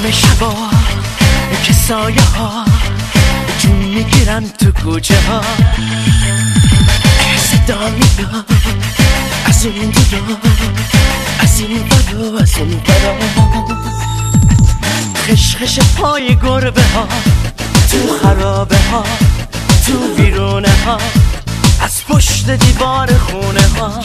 نیمه شبا که سایه ها جون میگیرن تو کوچه ها، صدا میاد از اون دورا، از این برا از اون برا، خشخش پای گربه ها تو خرابه ها، تو ویرونه ها، از پشت دیوار خونه ها.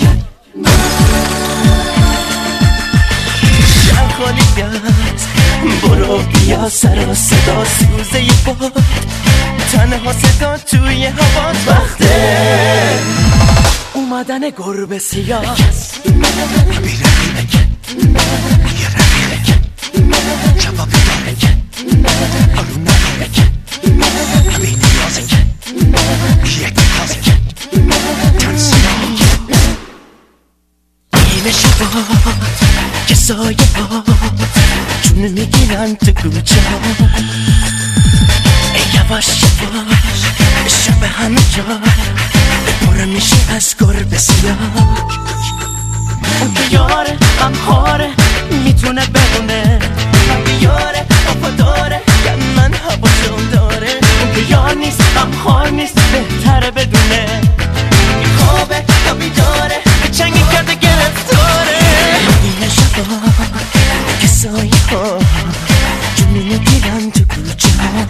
شهر خالی است، برو بیا سر و صدا، سوزه ی باد، تنها صدا توی هوا، وقته اومدن گربه سیاه. نیمه شبات که سایه ها جون میگیرن تو کوچه ها، یواش یواش شب همه جا پر میشه از گربه سیاه. اون که یاره غمخواره میتونه بمونه، یاره وفاداره که من هواشو داره. اون که یار نیست غمخوار نیست بهتره بدونه، خوابه یا بیداره به چنگی کرده گرفتاره. نیمه شبا که سایه ها جون میگیرن تو کوچه ها.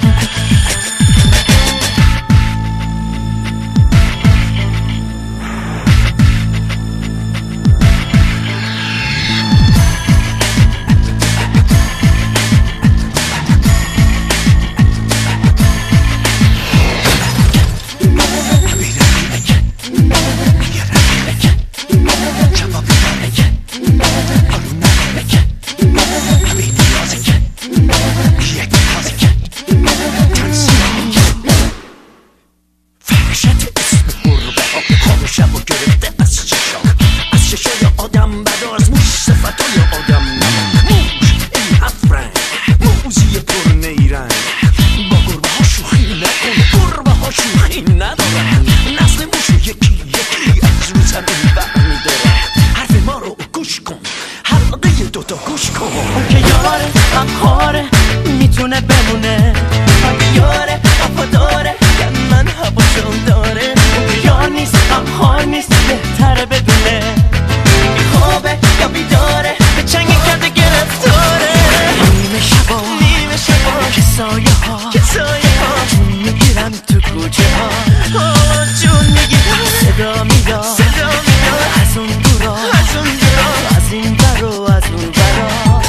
اون که یاره غمخواره میتونه بمونه، یاره وفاداره که من هواشو داره. اون که یار نیست غمخوار نیست بهتره بدونه، خوابه یا بیداره به چنگی کرده گرفتاره. نیمه شبا که سایه ها جون میگیرن تو کوچه ها، جون میگیرن صدا میاد از اون دورا، از این بر و از اون برا،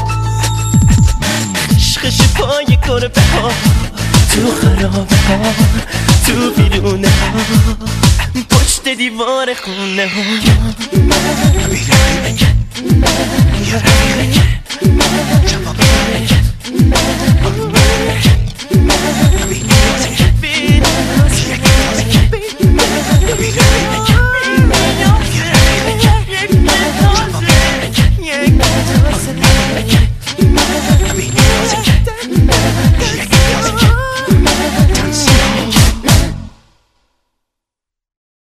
خشخش پای گربه ها تو خرابه ها، تو بیرونه ها، پشت دیوار خونه ها.